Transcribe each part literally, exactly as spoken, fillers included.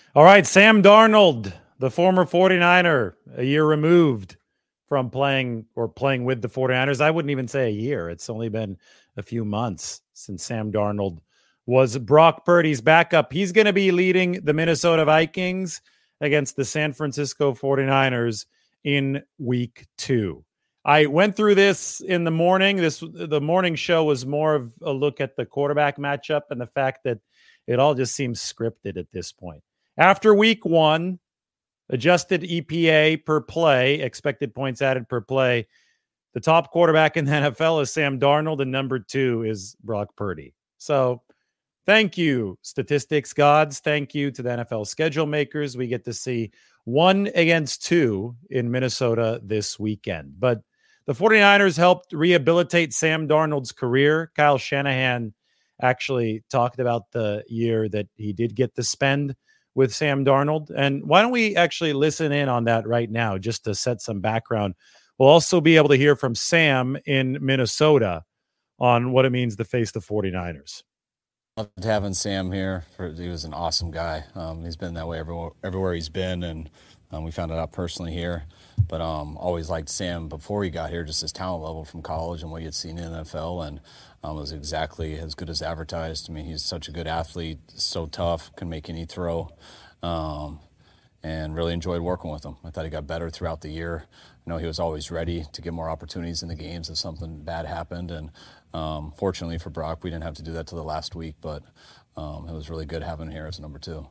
All right, Sam Darnold, the former 49er, a year removed from playing or playing with the 49ers. I wouldn't even say a year. It's only been a few months since Sam Darnold was Brock Purdy's backup. He's going to be leading the Minnesota Vikings against the San Francisco 49ers in week two. I went through this in the morning. This the morning show was more of a look at the quarterback matchup and the fact that it all just seems scripted at this point. After week one, adjusted E P A per play, expected points added per play, the top quarterback in the N F L is Sam Darnold, and number two is Brock Purdy. So thank you, statistics gods. Thank you to the N F L schedule makers. We get to see one against two in Minnesota this weekend. But the 49ers helped rehabilitate Sam Darnold's career. Kyle Shanahan actually talked about the year that he did get to spend with Sam Darnold. And why don't we actually listen in on that right now, just to set some background. We'll also be able to hear from Sam in Minnesota on what it means to face the 49ers. Loved having Sam here. He was an awesome guy. Um, he's been that way everywhere, everywhere he's been, and um, we found it out personally here. But um, always liked Sam before he got here, just his talent level from college and what he had seen in the N F L, and um, was exactly as good as advertised. I mean, he's such a good athlete, so tough, can make any throw, um, and really enjoyed working with him. I thought he got better throughout the year. I know he was always ready to get more opportunities in the games if something bad happened, and um, fortunately for Brock, we didn't have to do that till the last week, but um, it was really good having him here as number two.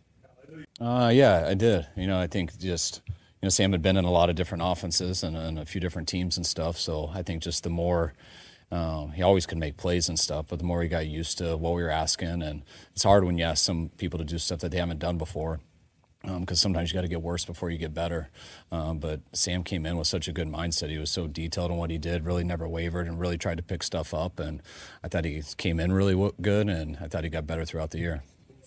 Uh, yeah, I did. You know, I think just, you know, Sam had been in a lot of different offenses and, and a few different teams and stuff, so I think just the more um, he always could make plays and stuff, but the more he got used to what we were asking, and it's hard when you ask some people to do stuff that they haven't done before, because um, sometimes you got to get worse before you get better. Um, but Sam came in with such a good mindset. He was so detailed in what he did, really never wavered, and really tried to pick stuff up. And I thought he came in really w- good, and I thought he got better throughout the year.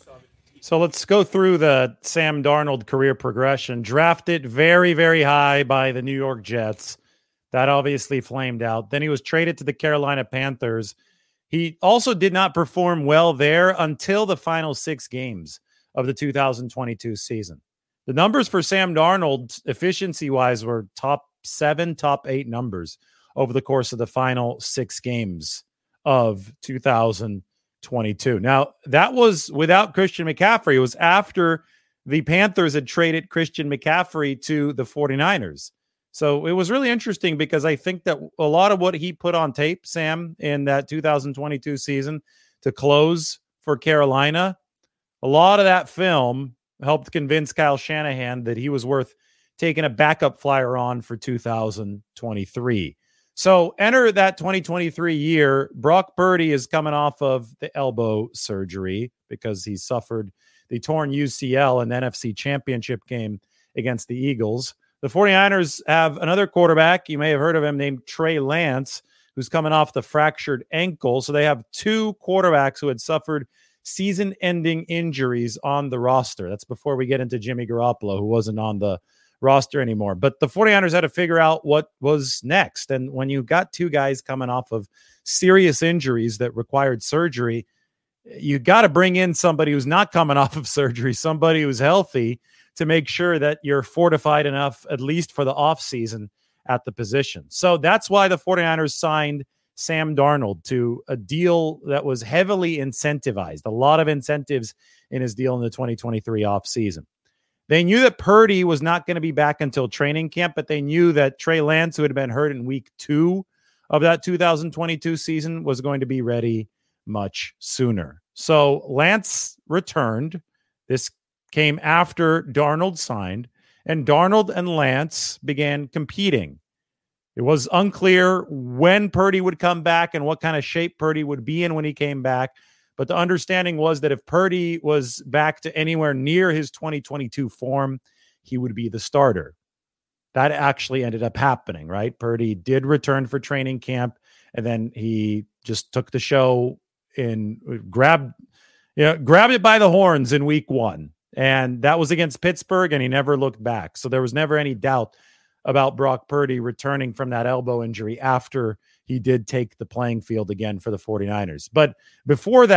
So let's go through the Sam Darnold career progression. Drafted very, very high by the New York Jets. That obviously flamed out. Then he was traded to the Carolina Panthers. He also did not perform well there until the final six games of the two thousand twenty-two season. The numbers for Sam Darnold, efficiency-wise, were top seven, top eight numbers over the course of the final six games of two thousand twenty-two. Now, that was without Christian McCaffrey. It was after the Panthers had traded Christian McCaffrey to the 49ers. So it was really interesting because I think that a lot of what he put on tape, Sam, in that two thousand twenty-two season to close for Carolina, a lot of that film helped convince Kyle Shanahan that he was worth taking a backup flyer on for two thousand twenty-three. So enter that twenty twenty-three year. Brock Purdy is coming off of the elbow surgery because he suffered the torn U C L in the N F C Championship game against the Eagles. The 49ers have another quarterback. You may have heard of him, named Trey Lance, who's coming off the fractured ankle. So they have two quarterbacks who had suffered season-ending injuries on the roster. That's before we get into Jimmy Garoppolo, who wasn't on the roster anymore. But the 49ers had to figure out what was next. And when you got two guys coming off of serious injuries that required surgery, you got to bring in somebody who's not coming off of surgery, somebody who's healthy, to make sure that you're fortified enough, at least for the offseason, at the position. So that's why the 49ers signed Sam Darnold to a deal that was heavily incentivized, a lot of incentives in his deal in the twenty twenty-three offseason. They knew that Purdy was not going to be back until training camp, but they knew that Trey Lance, who had been hurt in week two of that two thousand twenty-two season, was going to be ready much sooner. So Lance returned. This came after Darnold signed, and Darnold and Lance began competing. It was unclear when Purdy would come back and what kind of shape Purdy would be in when he came back. But the understanding was that if Purdy was back to anywhere near his twenty twenty-two form, he would be the starter. That actually ended up happening, right? Purdy did return for training camp, and then he just took the show and grabbed, you know, grabbed it by the horns in week one. And that was against Pittsburgh, and he never looked back. So there was never any doubt about Brock Purdy returning from that elbow injury after he did take the playing field again for the 49ers. But before that,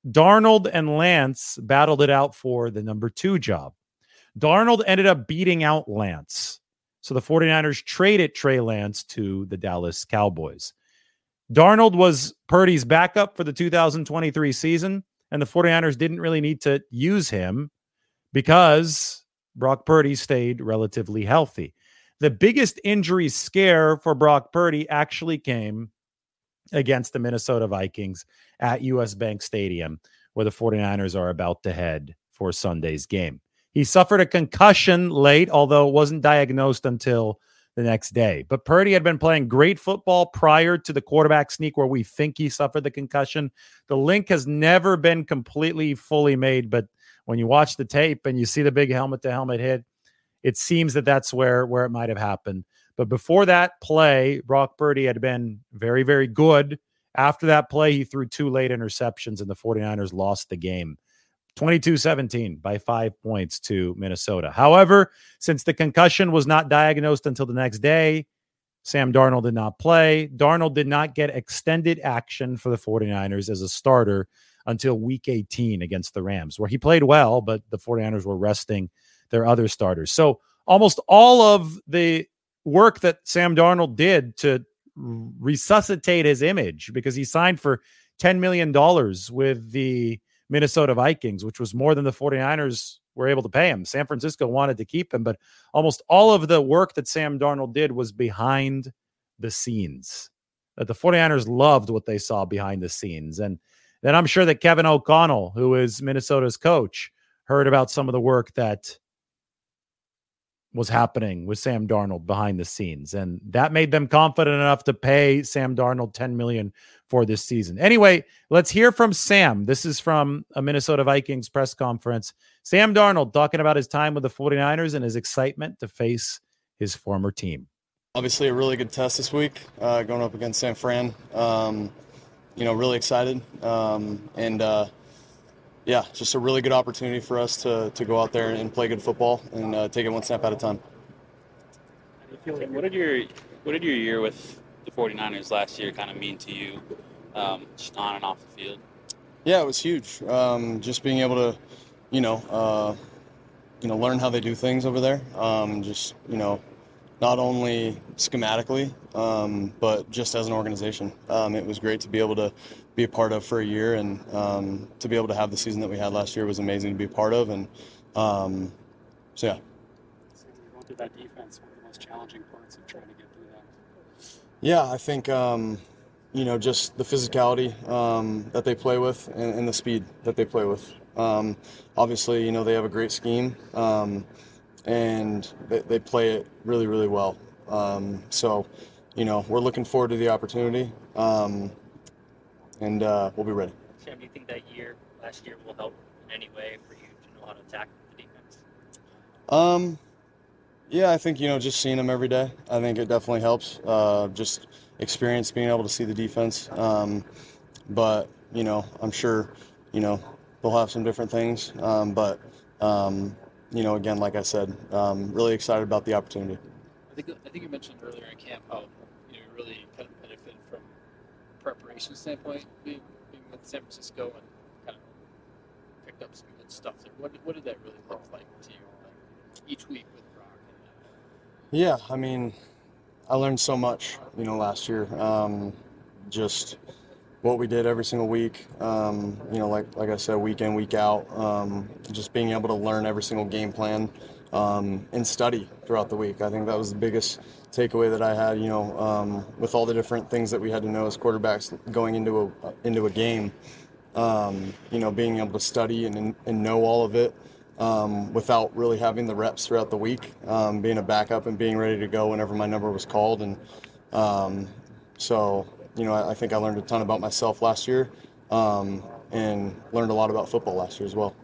Darnold and Lance battled it out for the number two job. Darnold ended up beating out Lance. So the 49ers traded Trey Lance to the Dallas Cowboys. Darnold was Purdy's backup for the two thousand twenty-three season, and the 49ers didn't really need to use him because Brock Purdy stayed relatively healthy. The biggest injury scare for Brock Purdy actually came against the Minnesota Vikings at U S Bank Stadium, where the 49ers are about to head for Sunday's game. He suffered a concussion late, although it wasn't diagnosed until the next day. But Purdy had been playing great football prior to the quarterback sneak where we think he suffered the concussion. The link has never been completely fully made, but when you watch the tape and you see the big helmet-to-helmet hit, it seems that that's where, where it might have happened. But before that play, Brock Purdy had been very, very good. After that play, he threw two late interceptions, and the 49ers lost the game. twenty-two seventeen by five points to Minnesota. However, since the concussion was not diagnosed until the next day, Sam Darnold did not play. Darnold did not get extended action for the 49ers as a starter until week eighteen against the Rams, where he played well, but the 49ers were resting their other starters. So almost all of the work that Sam Darnold did to resuscitate his image, because he signed for ten million dollars with the Minnesota Vikings, which was more than the 49ers were able to pay him. San Francisco wanted to keep him, but almost all of the work that Sam Darnold did was behind the scenes. That the 49ers loved what they saw behind the scenes. And then I'm sure that Kevin O'Connell, who is Minnesota's coach, heard about some of the work that was happening with Sam Darnold behind the scenes. And that made them confident enough to pay Sam Darnold ten million dollars for this season. Anyway, let's hear from Sam. This is from a Minnesota Vikings press conference. Sam Darnold talking about his time with the 49ers and his excitement to face his former team. Obviously a really good test this week, uh, going up against San Fran. Um, you know, really excited. Um, and, uh, yeah, just a really good opportunity for us to, to go out there and play good football and uh, take it one step at a time. What did your what did your year with the 49ers last year kind of mean to you, um, just on and off the field? Yeah, it was huge. Um, just being able to, you know, uh, you know, learn how they do things over there. Um, just, you know, not only schematically, um, but just as an organization. Um, it was great to be able to be a part of for a year, and um, to be able to have the season that we had last year was amazing to be a part of. And um, so, yeah. So you're going through that defense, one of the most challenging parts of trying to get through that. Yeah, I think, um, you know, just the physicality um, that they play with and, and the speed that they play with. Um, obviously, you know, they have a great scheme, um, and they, they play it really, really well. Um, so, you know, we're looking forward to the opportunity, um, and uh, we'll be ready. Sam, do you think that year, last year, will help in any way for you to know how to attack the defense? Um, yeah, I think, you know, just seeing them every day, I think it definitely helps. Uh, just experience being able to see the defense. Um, but, you know, I'm sure, you know, they'll have some different things. Um, but, um, you know, again, like I said, um, really excited about the opportunity. I think I think you mentioned earlier in camp how you know really kind of benefit from a preparation standpoint, being, being with San Francisco, and kind of picked up some good stuff there. What what did that really look like to you, like each week with Brock? And, Yeah, I mean, I learned so much, you know, last year. Um, just what we did every single week, um, you know, like like I said, week in, week out, um, just being able to learn every single game plan um, and study throughout the week. I think that was the biggest takeaway that I had, you know, um, with all the different things that we had to know as quarterbacks going into a into a game, um, you know, being able to study and, and know all of it um, without really having the reps throughout the week, um, being a backup and being ready to go whenever my number was called. And um, so, you know, I, I think I learned a ton about myself last year, um, and learned a lot about football last year as well.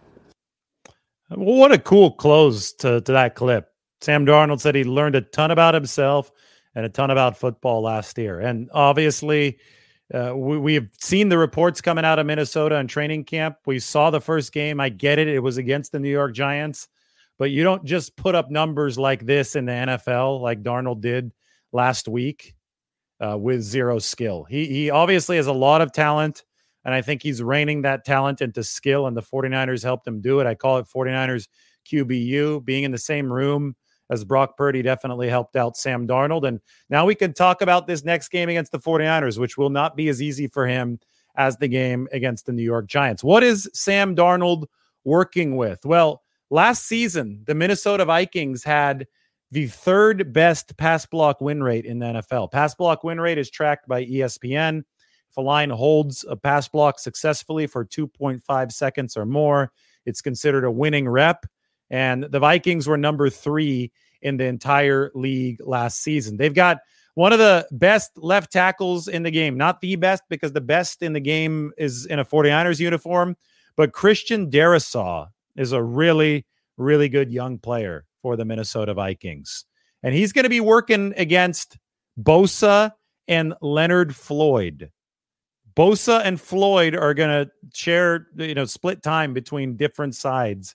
Well, what a cool close to, to that clip. Sam Darnold said he learned a ton about himself and a ton about football last year. And obviously, uh, we, we've seen the reports coming out of Minnesota and training camp. We saw the first game. I get it. It was against the New York Giants. But you don't just put up numbers like this in the N F L like Darnold did last week uh, with zero skill. He, he obviously has a lot of talent. And I think he's reining that talent into skill, and the 49ers helped him do it. I call it 49ers Q B U. Being in the same room as Brock Purdy definitely helped out Sam Darnold. And now we can talk about this next game against the 49ers, which will not be as easy for him as the game against the New York Giants. What is Sam Darnold working with? Well, last season, the Minnesota Vikings had the third best pass block win rate in the N F L. Pass block win rate is tracked by E S P N. If a line holds a pass block successfully for two point five seconds or more, it's considered a winning rep. And the Vikings were number three in the entire league last season. They've got one of the best left tackles in the game. Not the best, because the best in the game is in a 49ers uniform. But Christian Darrisaw is a really, really good young player for the Minnesota Vikings. And he's going to be working against Bosa and Leonard Floyd. Bosa and Floyd are going to share, you know, split time between different sides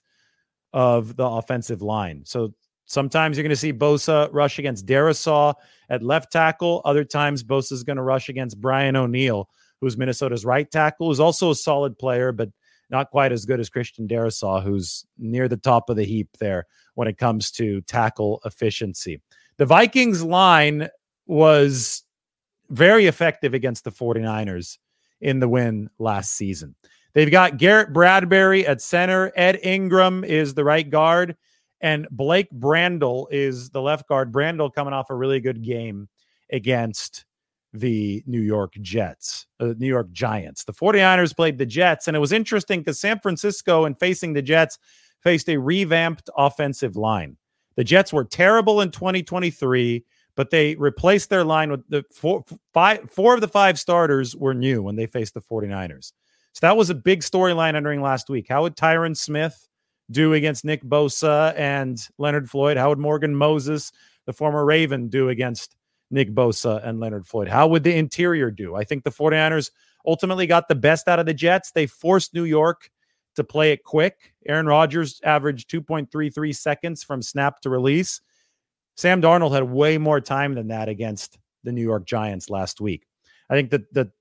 of the offensive line. So sometimes you're going to see Bosa rush against Darrisaw at left tackle. Other times Bosa is going to rush against Brian O'Neill, who's Minnesota's right tackle, who's also a solid player, but not quite as good as Christian Darrisaw, who's near the top of the heap there when it comes to tackle efficiency. The Vikings line was very effective against the 49ers in the win last season. They've got Garrett Bradbury at center. Ed Ingram is the right guard. And Blake Brandel is the left guard. Brandel coming off a really good game against the New York Jets, uh, New York Giants. The 49ers played the Jets, and it was interesting because San Francisco, in facing the Jets, faced a revamped offensive line. The Jets were terrible in twenty twenty-three, but they replaced their line with the four, five, four of the five starters were new when they faced the 49ers. So that was a big storyline entering last week. How would Tyron Smith do against Nick Bosa and Leonard Floyd? How would Morgan Moses, the former Raven, do against Nick Bosa and Leonard Floyd? How would the interior do? I think the 49ers ultimately got the best out of the Jets. They forced New York to play it quick. Aaron Rodgers averaged two point three three seconds from snap to release. Sam Darnold had way more time than that against the New York Giants last week. I think that the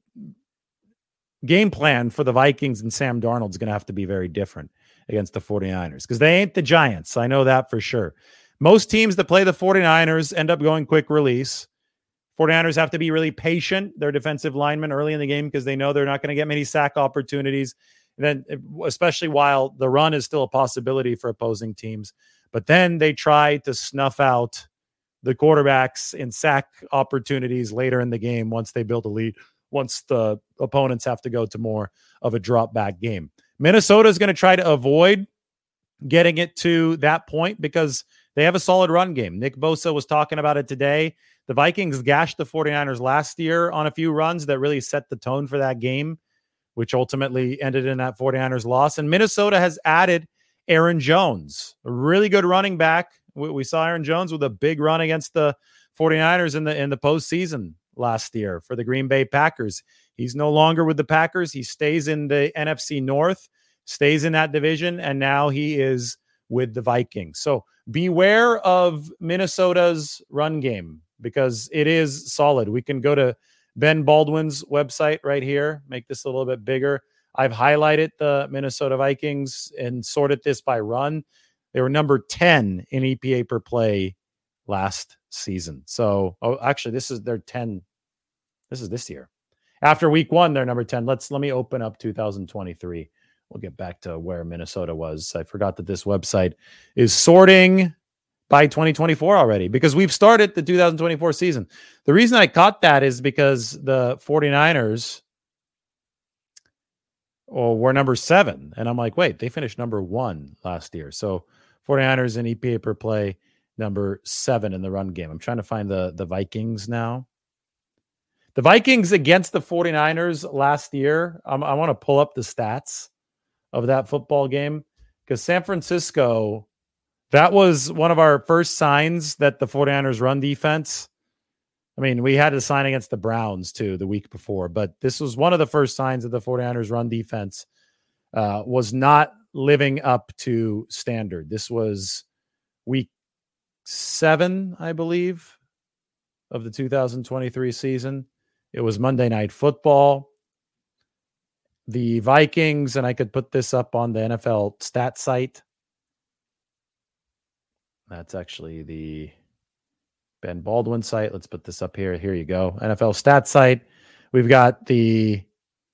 game plan for the Vikings and Sam Darnold is going to have to be very different against the 49ers because they ain't the Giants. I know that for sure. Most teams that play the 49ers end up going quick release. 49ers have to be really patient, their defensive linemen, early in the game because they know they're not going to get many sack opportunities. And then, especially while the run is still a possibility for opposing teams. But then they try to snuff out the quarterbacks in sack opportunities later in the game once they build a lead, once the opponents have to go to more of a drop back game. Minnesota is going to try to avoid getting it to that point because they have a solid run game. Nick Bosa was talking about it today. The Vikings gashed the 49ers last year on a few runs that really set the tone for that game, which ultimately ended in that 49ers loss. And Minnesota has added Aaron Jones, a really good running back. We, we saw Aaron Jones with a big run against the 49ers in the in the postseason last year for the Green Bay Packers. He's no longer with the Packers. He stays in the N F C North, stays in that division, and now he is with the Vikings. So beware of Minnesota's run game because it is solid. We can go to Ben Baldwin's website right here, make this a little bit bigger. I've highlighted the Minnesota Vikings and sorted this by run. They were number ten in E P A per play last season. So, oh, actually, this is their ten. This is this year. After week one, they're number ten. Let's let me open up two thousand twenty-three. We'll get back to where Minnesota was. I forgot that this website is sorting by twenty twenty-four already because we've started the two thousand twenty-four season. The reason I caught that is because the 49ers well, were number seven. And I'm like, wait, they finished number one last year. So 49ers in E P A per play, number seven in the run game. I'm trying to find the, the Vikings now. The Vikings against the 49ers last year, I'm, I want to pull up the stats of that football game because San Francisco, that was one of our first signs that the 49ers run defense. I mean, we had to sign against the Browns too the week before, but this was one of the first signs that the 49ers run defense uh, was not living up to standard. This was week seven, I believe, of the two thousand twenty-three season. It was Monday Night Football. the Vikings, and I could put this up on the N F L stat site. That's actually the Ben Baldwin site. Let's put this up here. Here you go. N F L stat site. We've got the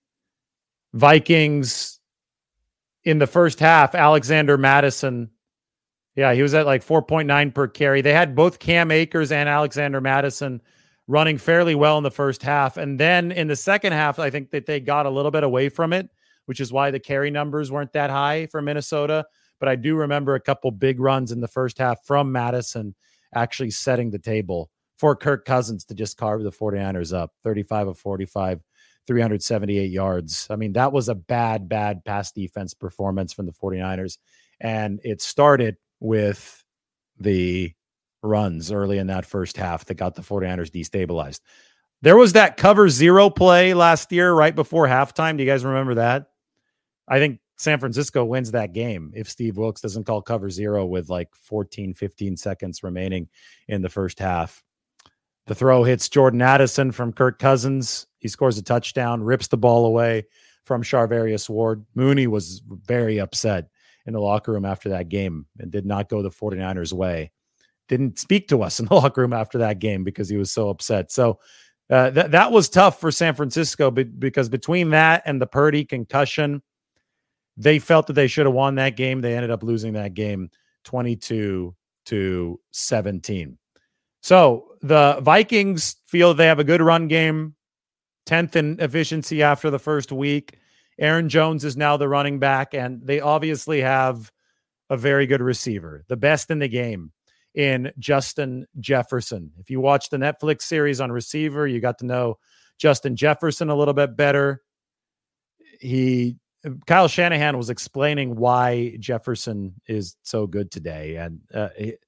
Vikings in the first half. Alexander Madison. Yeah, he was at like four point nine per carry. They had both Cam Akers and Alexander Madison running fairly well in the first half. And then in the second half, I think that they got a little bit away from it, which is why the carry numbers weren't that high for Minnesota. But I do remember a couple big runs in the first half from Madison actually setting the table for Kirk Cousins to just carve the 49ers up. thirty-five of forty-five, three hundred seventy-eight yards. I mean, that was a bad, bad pass defense performance from the 49ers. And it started with the runs early in that first half that got the 49ers destabilized. There was that cover zero play last year right before halftime. Do you guys remember that? I think San Francisco wins that game if Steve Wilks doesn't call cover zero with like fourteen, fifteen seconds remaining in the first half. The throw hits Jordan Addison from Kirk Cousins. He scores a touchdown, rips the ball away from Charvarius Ward. Mooney was very upset in the locker room after that game and did not go the 49ers way. Didn't speak to us in the locker room after that game because he was so upset. So uh, that that was tough for San Francisco because between that and the Purdy concussion, they felt that they should have won that game. They ended up losing that game twenty-two to seventeen. So the Vikings feel they have a good run game, tenth in efficiency after the first week. Aaron Jones is now the running back, and they obviously have a very good receiver, the best in the game in Justin Jefferson. If you watch the Netflix series on receiver, you got to know Justin Jefferson a little bit better. He, Kyle Shanahan was explaining why Jefferson is so good today. And uh, it,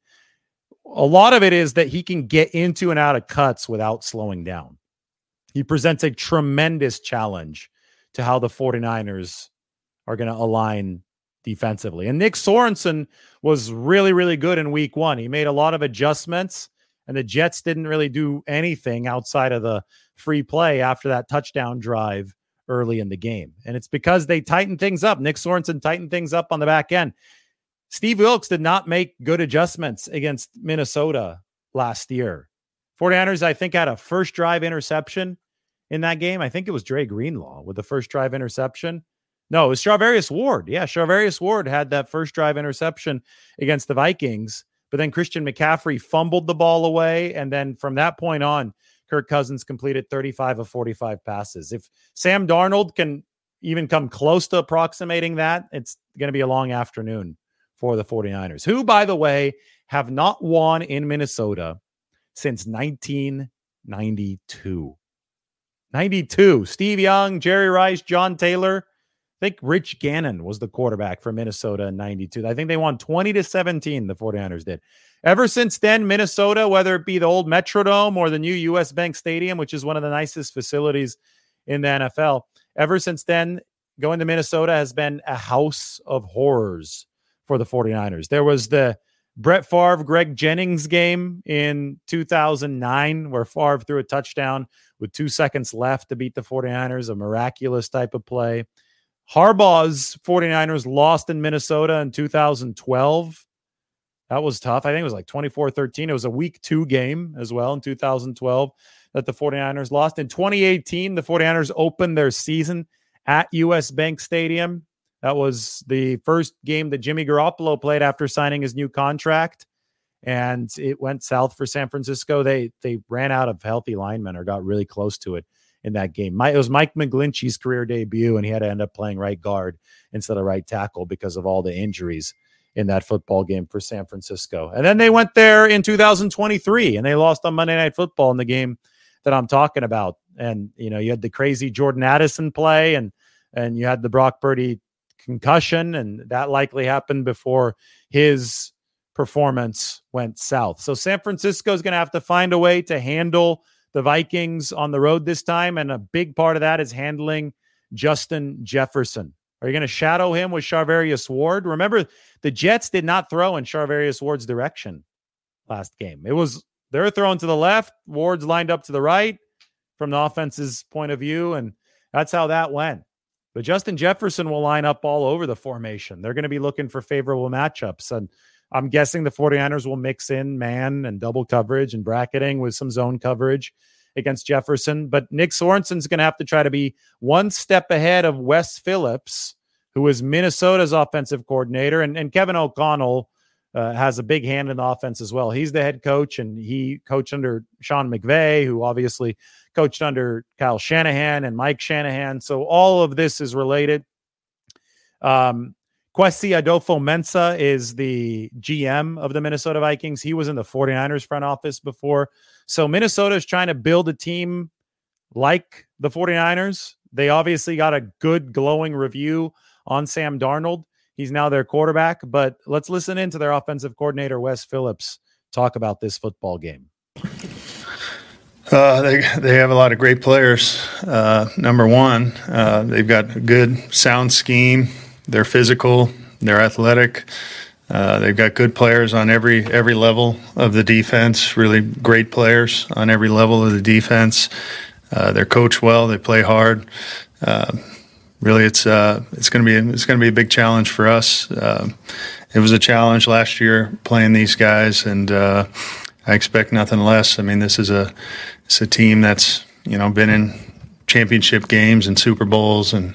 a lot of it is that he can get into and out of cuts without slowing down. He presents a tremendous challenge to how the 49ers are going to align defensively. And Nick Sorensen was really, really good in week one. He made a lot of adjustments, and the Jets didn't really do anything outside of the free play after that touchdown drive early in the game. And it's because they tightened things up. Nick Sorensen tightened things up on the back end. Steve Wilks did not make good adjustments against Minnesota last year. 49ers, I think, had a first drive interception in that game. I think it was Dre Greenlaw with the first drive interception. No, it was Charvarius Ward. Yeah, Charvarius Ward had that first drive interception against the Vikings, but then Christian McCaffrey fumbled the ball away, and then from that point on, Kirk Cousins completed thirty-five of forty-five passes. If Sam Darnold can even come close to approximating that, it's going to be a long afternoon for the 49ers, who, by the way, have not won in Minnesota since nineteen ninety-two. ninety-two. Steve Young, Jerry Rice, John Taylor. I think Rich Gannon was the quarterback for Minnesota in ninety-two. I think they won twenty to seventeen, the 49ers did. Ever since then, Minnesota, whether it be the old Metrodome or the new U S Bank Stadium, which is one of the nicest facilities in the N F L, ever since then, going to Minnesota has been a house of horrors for the 49ers. There was the Brett Favre, Greg Jennings game in two thousand nine where Favre threw a touchdown with two seconds left to beat the 49ers, a miraculous type of play. Harbaugh's 49ers lost in Minnesota in two thousand twelve. That was tough. I think it was like twenty-four thirteen. It was a week two game as well in two thousand twelve that the 49ers lost. In twenty eighteen, the 49ers opened their season at U S Bank Stadium. That was the first game that Jimmy Garoppolo played after signing his new contract, and it went south for San Francisco. They they ran out of healthy linemen or got really close to it in that game. It was Mike McGlinchey's career debut, and he had to end up playing right guard instead of right tackle because of all the injuries in that football game for San Francisco. And then they went there in two thousand twenty-three, and they lost on Monday Night Football in the game that I'm talking about. And, you know, you had the crazy Jordan Addison play, and and you had the Brock Purdy concussion, and that likely happened before his performance went south. So San Francisco is going to have to find a way to handle the Vikings on the road this time, and a big part of that is handling Justin Jefferson. Are you going to shadow him with Charvarius Ward? Remember, the Jets did not throw in Charvarius Ward's direction last game. It was they're throwing to the left, Ward's lined up to the right from the offense's point of view, and that's how that went. But Justin Jefferson will line up all over the formation. They're going to be looking for favorable matchups. And I'm guessing the 49ers will mix in man and double coverage and bracketing with some zone coverage against Jefferson. But Nick Sorensen's going to have to try to be one step ahead of Wes Phillips, who is Minnesota's offensive coordinator. And, and Kevin O'Connell uh, has a big hand in the offense as well. He's the head coach, and he coached under Sean McVay, who obviously coached under Kyle Shanahan and Mike Shanahan. So all of this is related. Um, Kwesi Adolfo-Mensah is the G M of the Minnesota Vikings. He was in the 49ers front office before. So Minnesota is trying to build a team like the 49ers. They obviously got a good glowing review on Sam Darnold. He's now their quarterback, but let's listen in to their offensive coordinator, Wes Phillips, talk about this football game. Uh, they they have a lot of great players. Uh, number one, uh, they've got a good sound scheme. They're physical. They're athletic. Uh, they've got good players on every every level of the defense. Really great players on every level of the defense. Uh, they're coached well. They play hard. Uh, really, it's uh, it's going to be it's going to be a big challenge for us. Uh, it was a challenge last year playing these guys, and uh, I expect nothing less. I mean, this is a it's a team that's you know been in championship games and Super Bowls, and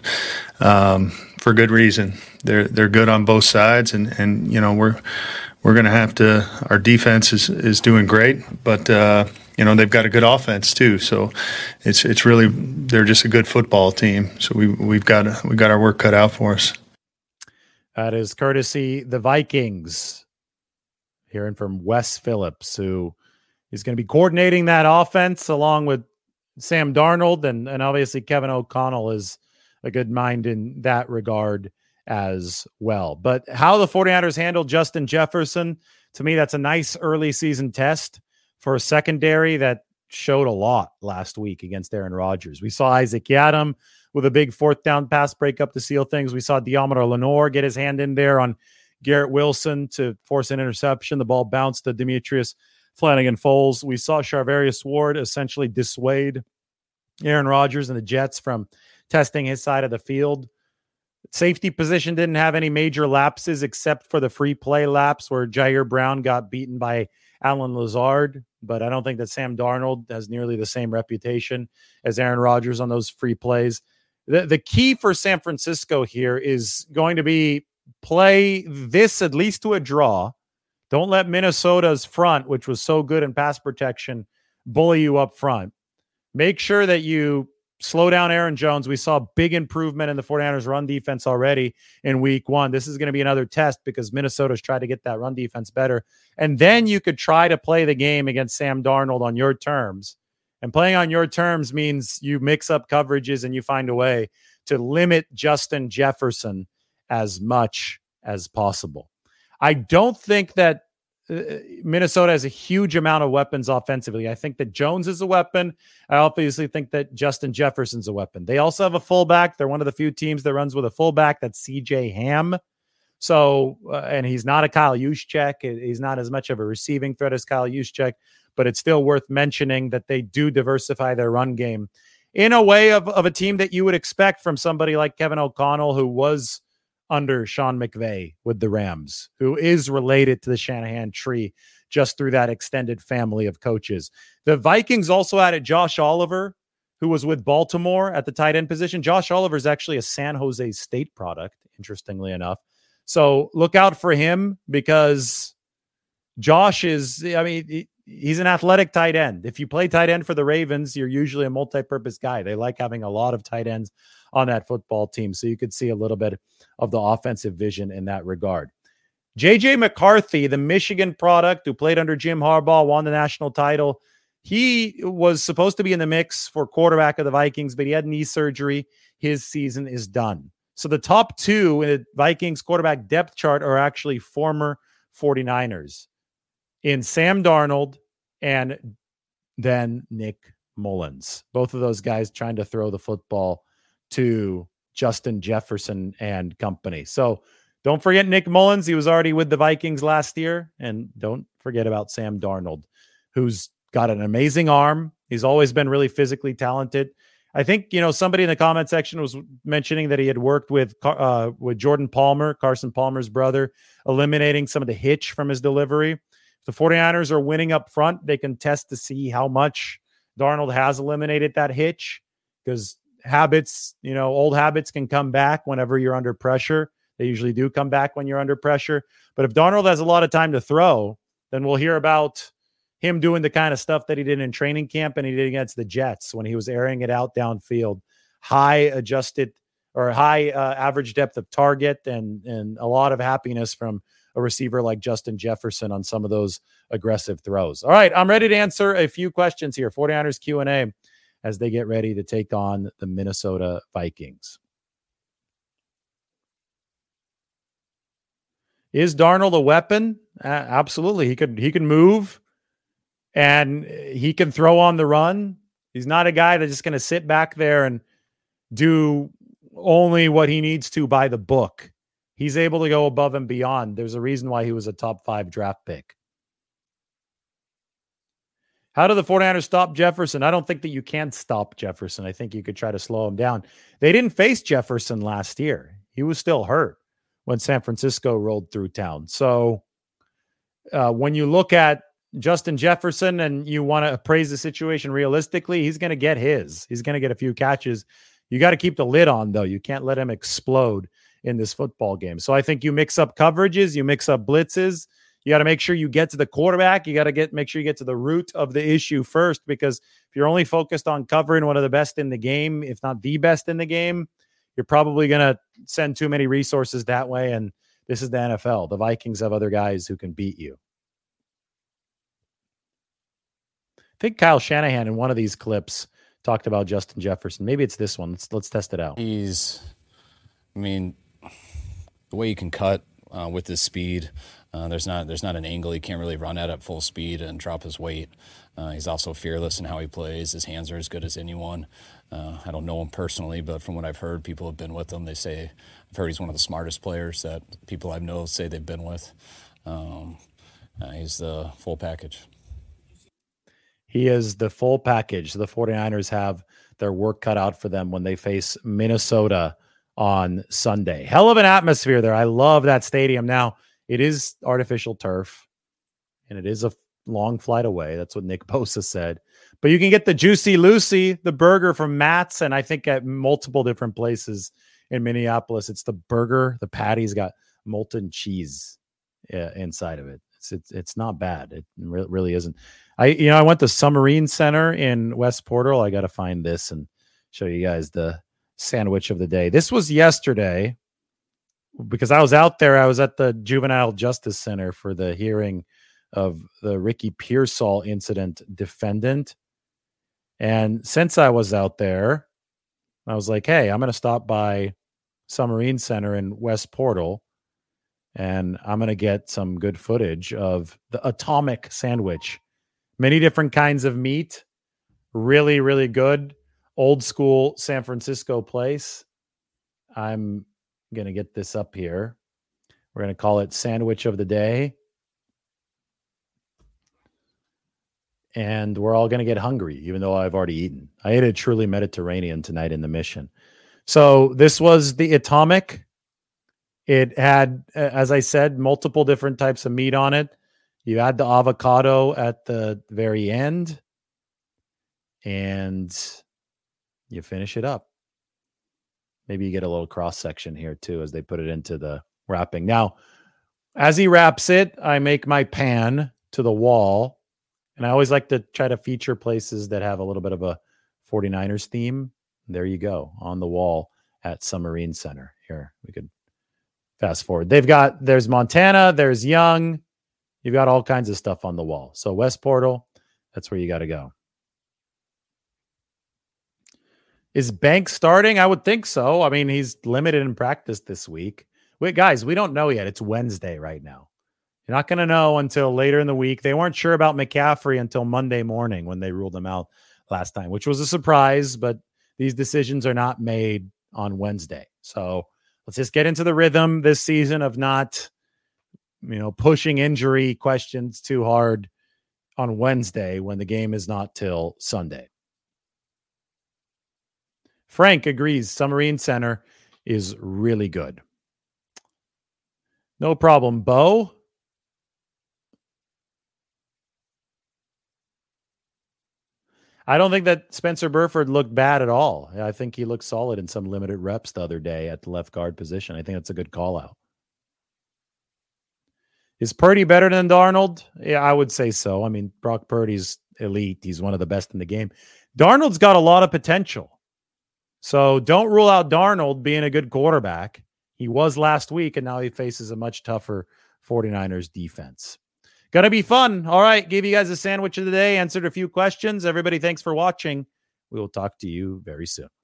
um, for good reason. They're they're good on both sides, and, and you know we're we're going to have to. Our defense is, is doing great, but uh, you know they've got a good offense too. So it's it's really they're just a good football team. So we we've got we got our work cut out for us. That is courtesy the Vikings. Hearing from Wes Phillips, who is going to be coordinating that offense along with Sam Darnold, and and obviously Kevin O'Connell is a good mind in that regard as well. But how the 49ers handled Justin Jefferson, to me, that's a nice early season test for a secondary that showed a lot last week against Aaron Rodgers. We saw Isaac Yiadom with a big fourth down pass breakup to seal things. We saw Deommodore Lenoir get his hand in there on Garrett Wilson to force an interception. The ball bounced to Demetrius Flanagan-Foles. We saw Charvarius Ward essentially dissuade Aaron Rodgers and the Jets from testing his side of the field. Safety position didn't have any major lapses except for the free play lapse where Jair Brown got beaten by Alan Lazard. But I don't think that Sam Darnold has nearly the same reputation as Aaron Rodgers on those free plays. The, the key for San Francisco here is going to be play this at least to a draw. Don't let Minnesota's front, which was so good in pass protection, bully you up front. Make sure that you slow down Aaron Jones. We saw big improvement in the 49ers run defense already in week one. This is going to be another test because Minnesota's tried to get that run defense better. And then you could try to play the game against Sam Darnold on your terms. And playing on your terms means you mix up coverages and you find a way to limit Justin Jefferson as much as possible. I don't think that uh, Minnesota has a huge amount of weapons offensively. I think that Jones is a weapon. I obviously think that Justin Jefferson's a weapon. They also have a fullback. They're one of the few teams that runs with a fullback. That's C J Ham. So, uh, and he's not a Kyle Juszczyk. He's not as much of a receiving threat as Kyle Juszczyk, but it's still worth mentioning that they do diversify their run game in a way of, of a team that you would expect from somebody like Kevin O'Connell, who was under Sean McVay with the Rams, who is related to the Shanahan tree just through that extended family of coaches. The Vikings also added Josh Oliver, who was with Baltimore at the tight end position. Josh Oliver is actually a San Jose State product, interestingly enough. So look out for him because Josh is, I mean, he's an athletic tight end. If you play tight end for the Ravens, you're usually a multi-purpose guy. They like having a lot of tight ends on that football team. So you could see a little bit of the offensive vision in that regard. J J McCarthy, the Michigan product who played under Jim Harbaugh, won the national title. He was supposed to be in the mix for quarterback of the Vikings, but he had knee surgery. His season is done. So the top two in the Vikings quarterback depth chart are actually former 49ers in Sam Darnold and then Nick Mullins. Both of those guys trying to throw the football to Justin Jefferson and company. So don't forget Nick Mullins. He was already with the Vikings last year. And don't forget about Sam Darnold, who's got an amazing arm. He's always been really physically talented. I think, you know, somebody in the comment section was mentioning that he had worked with uh, with Jordan Palmer, Carson Palmer's brother, eliminating some of the hitch from his delivery. If the 49ers are winning up front, they can test to see how much Darnold has eliminated that hitch, because habits, you know, old habits can come back whenever you're under pressure. They usually do come back when you're under pressure. But if Darnold has a lot of time to throw, then we'll hear about him doing the kind of stuff that he did in training camp and he did against the Jets when he was airing it out downfield, high adjusted or high uh, average depth of target, and, and a lot of happiness from a receiver like Justin Jefferson on some of those aggressive throws. All right, I'm ready to answer a few questions here. 49ers Q and A as they get ready to take on the Minnesota Vikings. Is Darnold a weapon? Uh, absolutely. He could, he can move. And he can throw on the run. He's not a guy that's just going to sit back there and do only what he needs to by the book. He's able to go above and beyond. There's a reason why he was a top five draft pick. How do the 49ers stop Jefferson? I don't think that you can stop Jefferson. I think you could try to slow him down. They didn't face Jefferson last year. He was still hurt when San Francisco rolled through town. So uh, when you look at Justin Jefferson and you want to appraise the situation realistically, he's going to get his. He's going to get a few catches. You got to keep the lid on, though. You can't let him explode in this football game. So I think you mix up coverages, you mix up blitzes. You got to make sure you get to the quarterback. You got to get make sure you get to the root of the issue first, because if you're only focused on covering one of the best in the game, if not the best in the game, you're probably going to send too many resources that way. And this is the N F L. The Vikings have other guys who can beat you. I think Kyle Shanahan in one of these clips talked about Justin Jefferson. Maybe it's this one. Let's let's test it out. He's, I mean, the way he can cut uh, with his speed. Uh, there's not there's not an angle he can't really run at at full speed and drop his weight. Uh, he's also fearless in how he plays. His hands are as good as anyone. Uh, I don't know him personally, but from what I've heard, people have been with him. They say I've heard he's one of the smartest players that people I know say they've been with. Um, uh, he's the full package. He is the full package. The 49ers have their work cut out for them when they face Minnesota on Sunday. Hell of an atmosphere there. I love that stadium. Now, it is artificial turf, and it is a long flight away. That's what Nick Bosa said. But you can get the Juicy Lucy, the burger from Matt's, and I think at multiple different places in Minneapolis. It's the burger. The patty's got molten cheese uh, inside of it. It's, it's it's not bad. It re- really isn't. I you know I went to Submarine Center in West Portal. I got to find this and show you guys the sandwich of the day. This was yesterday because I was out there. I was at the Juvenile Justice Center for the hearing of the Ricky Pearsall incident defendant. And since I was out there, I was like, hey, I'm going to stop by Submarine Center in West Portal, and I'm going to get some good footage of the Atomic Sandwich. Many different kinds of meat. Really, really good. Old school San Francisco place. I'm going to get this up here. We're going to call it Sandwich of the Day. And we're all going to get hungry, even though I've already eaten. I ate a truly Mediterranean tonight in the Mission. So this was the Atomic. It had, as I said, multiple different types of meat on it. You add the avocado at the very end, and you finish it up. Maybe you get a little cross section here too as they put it into the wrapping. Now, as he wraps it, I make my pan to the wall. And I always like to try to feature places that have a little bit of a 49ers theme. There you go, on the wall at Submarine Center. Here, we could fast forward. They've got, there's Montana, there's Young. You've got all kinds of stuff on the wall. So West Portal, that's where you got to go. Is Banks starting? I would think so. I mean, he's limited in practice this week. Wait, guys, we don't know yet. It's Wednesday right now. You're not going to know until later in the week. They weren't sure about McCaffrey until Monday morning when they ruled him out last time, which was a surprise, but these decisions are not made on Wednesday. So let's just get into the rhythm this season of not, you know, pushing injury questions too hard on Wednesday when the game is not till Sunday. Frank agrees. Submarine Center is really good. No problem. Bo? I don't think that Spencer Burford looked bad at all. I think he looked solid in some limited reps the other day at the left guard position. I think that's a good call out. Is Purdy better than Darnold? Yeah, I would say so. I mean, Brock Purdy's elite. He's one of the best in the game. Darnold's got a lot of potential. So don't rule out Darnold being a good quarterback. He was last week, and now he faces a much tougher 49ers defense. Gonna be fun. All right, gave you guys a sandwich of the day, answered a few questions. Everybody, thanks for watching. We will talk to you very soon.